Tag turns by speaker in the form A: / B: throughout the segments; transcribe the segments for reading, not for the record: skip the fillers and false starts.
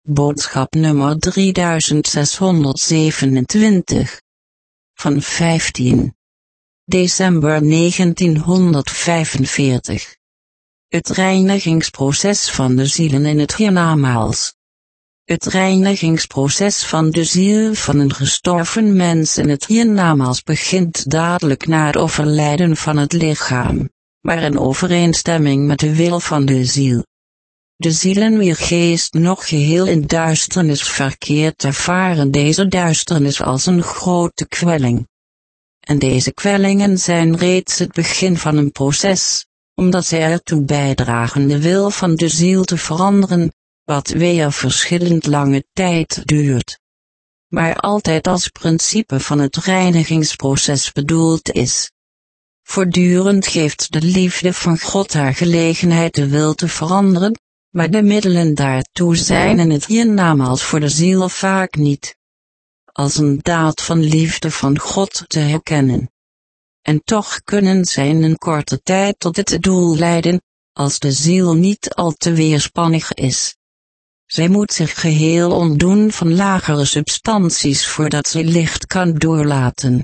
A: Boodschap nummer 3627. Van 15 december 1945. Het reinigingsproces van de zielen in het hiernamaals. Het reinigingsproces van de ziel van een gestorven mens in het hiernamaals begint dadelijk na het overlijden van het lichaam, maar in overeenstemming met de wil van de ziel. De zielen wier geest nog geheel in duisternis verkeert ervaren deze duisternis als een grote kwelling. En deze kwellingen zijn reeds het begin van een proces, omdat zij ertoe bijdragen de wil van de ziel te veranderen, wat weer verschillend lange tijd duurt. Maar altijd als principe van het reinigingsproces bedoeld is. Voortdurend geeft de liefde van God haar gelegenheid de wil te veranderen, maar de middelen daartoe zijn in het hiernamaals voor de ziel vaak niet als een daad van liefde van God te herkennen. En toch kunnen zij in een korte tijd tot het doel leiden, als de ziel niet al te weerspannig is. Zij moet zich geheel ontdoen van lagere substanties voordat zij licht kan doorlaten.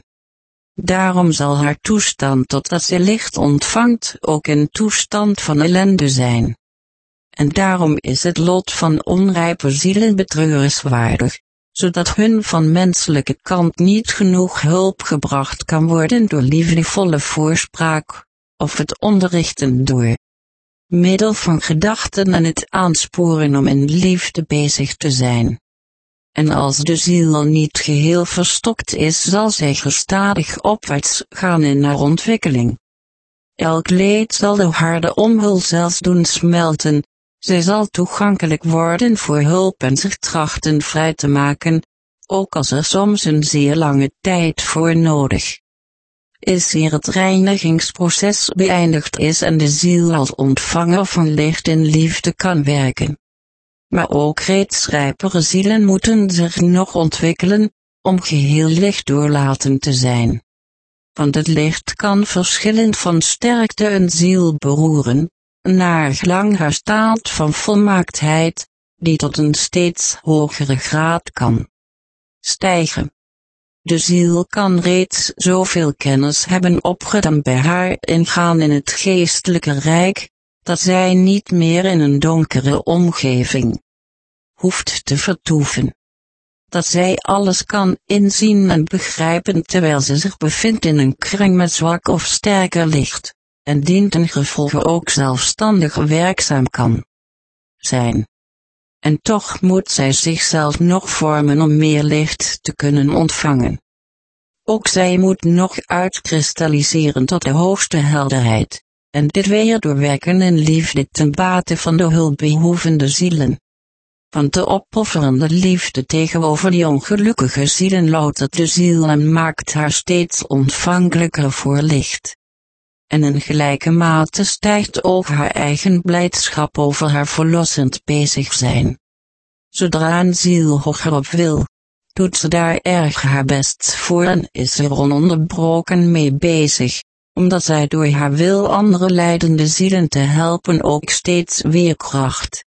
A: Daarom zal haar toestand totdat zij licht ontvangt ook een toestand van ellende zijn. En daarom is het lot van onrijpe zielen betreurenswaardig, zodat hun van menselijke kant niet genoeg hulp gebracht kan worden door liefdevolle voorspraak, of het onderrichten door middel van gedachten en het aansporen om in liefde bezig te zijn. En als de ziel niet geheel verstokt is, zal zij gestadig opwaarts gaan in haar ontwikkeling. Elk leed zal de harde omhul zelfs doen smelten. Zij zal toegankelijk worden voor hulp en zich trachten vrij te maken, ook als er soms een zeer lange tijd voor nodig is eer het reinigingsproces beëindigd is en de ziel als ontvanger van licht in liefde kan werken. Maar ook reeds rijpere zielen moeten zich nog ontwikkelen, om geheel licht doorlaten te zijn. Want het licht kan verschillend van sterkte een ziel beroeren, naar gelang haar staat van volmaaktheid, die tot een steeds hogere graad kan stijgen. De ziel kan reeds zoveel kennis hebben opgedaan bij haar ingaan in het geestelijke rijk, dat zij niet meer in een donkere omgeving hoeft te vertoeven. Dat zij alles kan inzien en begrijpen terwijl ze zich bevindt in een kring met zwak of sterker licht, en dientengevolge ook zelfstandig werkzaam kan zijn. En toch moet zij zichzelf nog vormen om meer licht te kunnen ontvangen. Ook zij moet nog uitkristalliseren tot de hoogste helderheid, en dit weer doorwerken in liefde ten bate van de hulpbehoevende zielen. Want de opofferende liefde tegenover die ongelukkige zielen loutert de ziel en maakt haar steeds ontvankelijker voor licht. En in gelijke mate stijgt ook haar eigen blijdschap over haar verlossend bezig zijn. Zodra een ziel hogerop wil, doet ze daar erg haar best voor en is er ononderbroken mee bezig, omdat zij door haar wil andere lijdende zielen te helpen ook steeds weerkracht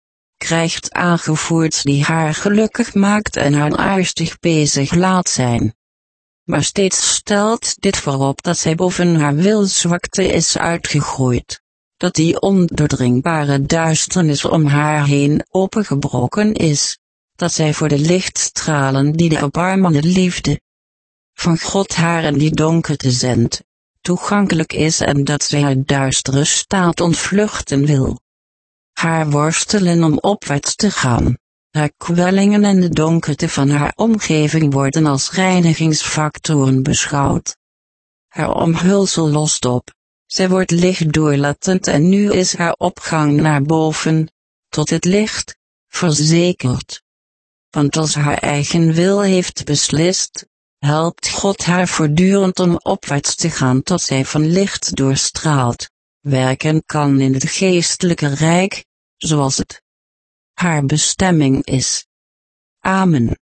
A: krijgt aangevoerd die haar gelukkig maakt en haar aardig bezig laat zijn. Maar steeds stelt dit voorop dat zij boven haar wilszwakte is uitgegroeid, dat die ondoordringbare duisternis om haar heen opengebroken is, dat zij voor de lichtstralen die de erbarmende liefde van God haar in die donkerte zendt, toegankelijk is en dat zij haar duistere staat ontvluchten wil. Haar worstelen om opwaarts te gaan, haar kwellingen en de donkerte van haar omgeving worden als reinigingsfactoren beschouwd. Haar omhulsel lost op, zij wordt licht doorlatend en nu is haar opgang naar boven, tot het licht, verzekerd. Want als haar eigen wil heeft beslist, helpt God haar voortdurend om opwaarts te gaan tot zij van licht doorstraalt, werken kan in het geestelijke rijk, zoals het haar bestemming is. Amen.